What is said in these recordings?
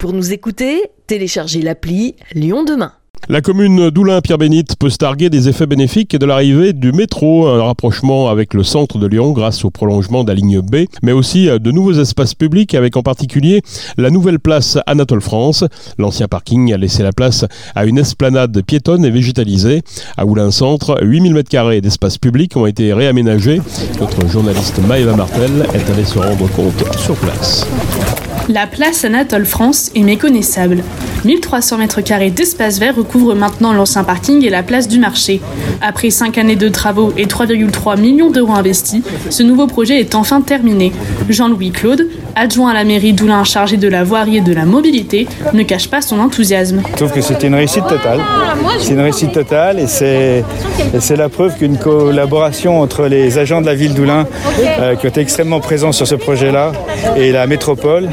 Pour nous écouter, téléchargez l'appli Lyon Demain. La commune d'Oulin-Pierre-Bénite peut se targuer des effets bénéfiques de l'arrivée du métro, un rapprochement avec le centre de Lyon grâce au prolongement de la ligne B, mais aussi de nouveaux espaces publics avec en particulier la nouvelle place Anatole France. L'ancien parking a laissé la place à une esplanade piétonne et végétalisée. À Oulin-Centre, 8000 m² d'espaces publics ont été réaménagés. Notre journaliste Maëva Martel est allée se rendre compte sur place. La place Anatole France est méconnaissable. 1300 m² d'espace vert recouvrent maintenant l'ancien parking et la place du marché. Après 5 années de travaux et 3,3 millions d'euros investis, ce nouveau projet est enfin terminé. Jean-Louis Claude, adjoint à la mairie d'Oulin chargé de la voirie et de la mobilité, ne cache pas son enthousiasme. Je trouve que c'était une réussite totale. C'est une réussite totale et c'est la preuve qu'une collaboration entre les agents de la ville d'Oulin qui ont été extrêmement présents sur ce projet-là et la métropole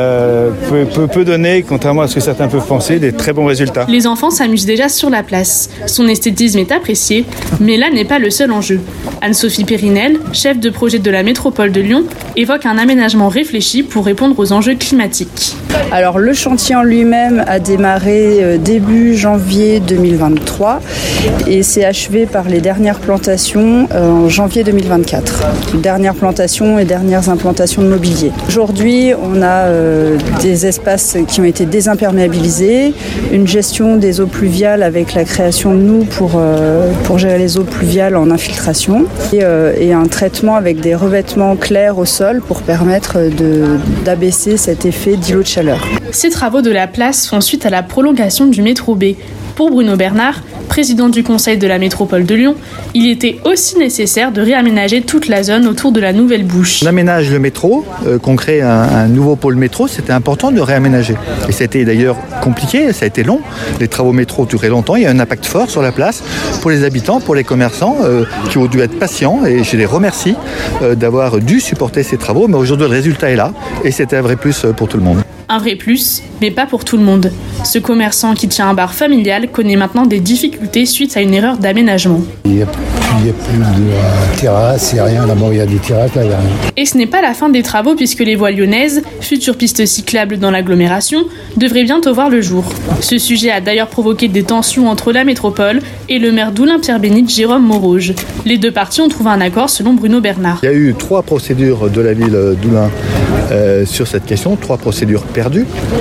peut donner, contrairement à ce que certains peuvent penser, des très bons résultats. Les enfants s'amusent déjà sur la place. Son esthétisme est apprécié, mais là n'est pas le seul enjeu. Anne-Sophie Périnel, chef de projet de la métropole de Lyon, évoque un aménagement réfléchi pour répondre aux enjeux climatiques. Alors le chantier en lui-même a démarré début janvier 2023 et s'est achevé par les dernières plantations en janvier 2024. Dernières plantations et dernières implantations de mobilier. Aujourd'hui, on a des espaces qui ont été désimperméabilisés, une gestion des eaux pluviales avec la création de nous pour gérer les eaux pluviales en infiltration et un traitement avec des revêtements clairs au sol pour permettre d'abaisser cet effet d'îlot de chaleur. Ces travaux de la place font suite à la prolongation du métro B. Pour Bruno Bernard, président du conseil de la métropole de Lyon, il était aussi nécessaire de réaménager toute la zone autour de la nouvelle bouche. On aménage le métro, qu'on crée un nouveau pôle métro, c'était important de réaménager. Et ça a été d'ailleurs compliqué, ça a été long. Les travaux métro duraient longtemps, il y a un impact fort sur la place pour les habitants, pour les commerçants qui ont dû être patients et je les remercie d'avoir dû supporter ces travaux. Mais aujourd'hui le résultat est là et c'était un vrai plus pour tout le monde. Un vrai plus, mais pas pour tout le monde. Ce commerçant qui tient un bar familial connaît maintenant des difficultés suite à une erreur d'aménagement. Il n'y a plus de terrasse, il n'y a rien. D'abord, il y a des terrasses, là, il n'y a rien. Et ce n'est pas la fin des travaux puisque les voies lyonnaises, futures pistes cyclables dans l'agglomération, devraient bientôt voir le jour. Ce sujet a d'ailleurs provoqué des tensions entre la métropole et le maire d'Oulin-Pierre-Bénite, Jérôme Maurouge. Les deux parties ont trouvé un accord selon Bruno Bernard. Il y a eu 3 procédures de la ville d'Oulin sur cette question, 3 procédures perdues.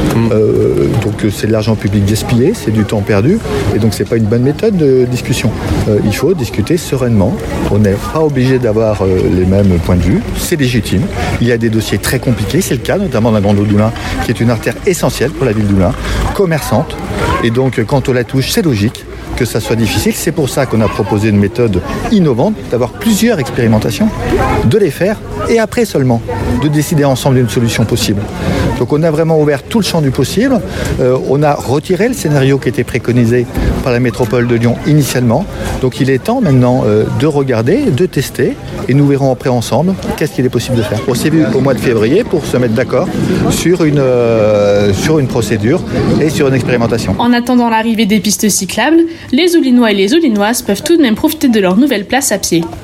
Donc c'est de l'argent public gaspillé, c'est du temps perdu et donc c'est pas une bonne méthode de discussion. Il faut discuter sereinement. On n'est pas obligé d'avoir les mêmes points de vue, c'est légitime. Il y a des dossiers très compliqués, c'est le cas notamment de la Grande Eau d'Oulin qui est une artère essentielle pour la ville d'Oulin, commerçante et donc quand on la touche c'est logique que ça soit difficile. C'est pour ça qu'on a proposé une méthode innovante, d'avoir plusieurs expérimentations, de les faire et après seulement de décider ensemble d'une solution possible. Donc on a vraiment ouvert tout le champ du possible. On a retiré le scénario qui était préconisé par la métropole de Lyon initialement. Donc il est temps maintenant de regarder, de tester et nous verrons après ensemble qu'est-ce qu'il est possible de faire. On s'est vu au mois de février pour se mettre d'accord sur une procédure et sur une expérimentation. En attendant l'arrivée des pistes cyclables, les Oulinois et les Oulinoises peuvent tout de même profiter de leur nouvelle place à pied.